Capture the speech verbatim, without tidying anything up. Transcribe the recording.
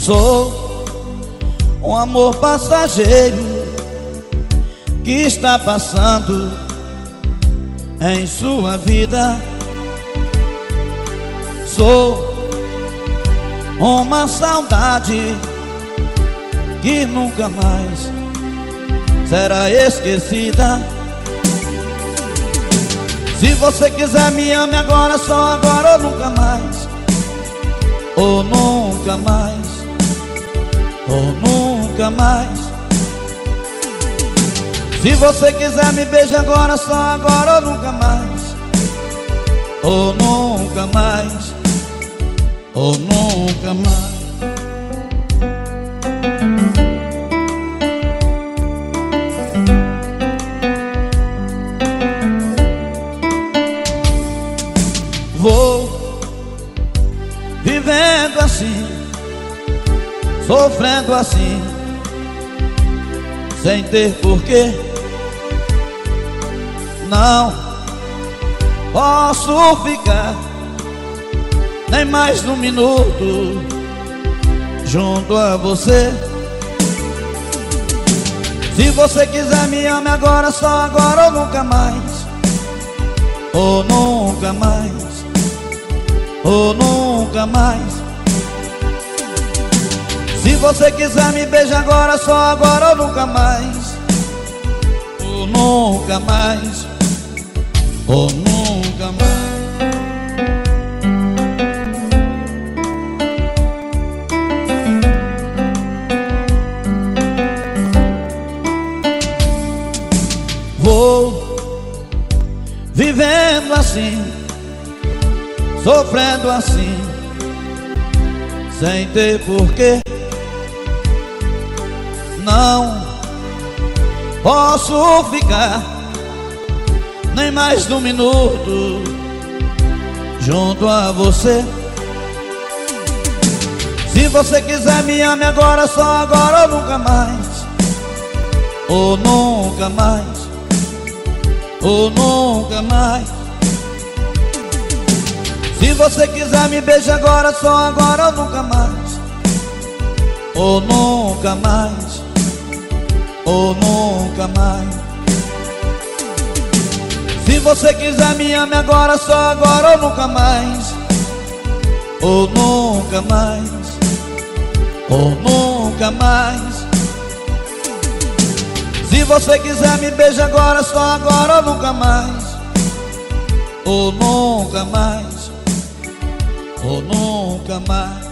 Sou um amor passageiro que está passando em sua vida. Sou uma saudade que nunca mais será esquecida. Se você quiser, me ame agora, só agora ou nunca mais, ou nunca mais, ou nunca mais. Se você quiser, me beije agora, só agora ou nunca mais, ou nunca mais, ou nunca mais. Vou vivendo assim, sofrendo assim, sem ter porquê. Não posso ficar nem mais um minuto junto a você. Se você quiser, me ame agora, só agora ou nunca mais, ou nunca mais, ou nunca mais. Se você quiser, me beije agora, só agora ou nunca mais, ou nunca mais, ou nunca mais. Vou vivendo assim, sofrendo assim, sem ter porquê. Não posso ficar nem mais de um minuto junto a você. Se você quiser, me ame agora, só agora ou nunca mais, ou nunca mais, ou nunca mais. Se você quiser, me beije agora, só agora ou nunca mais, ou nunca mais, ou nunca mais. Se você quiser, me ame agora, só agora ou nunca mais, ou nunca mais, ou nunca mais. Se você quiser, me beije agora, só agora ou nunca mais, ou nunca mais, ou nunca mais.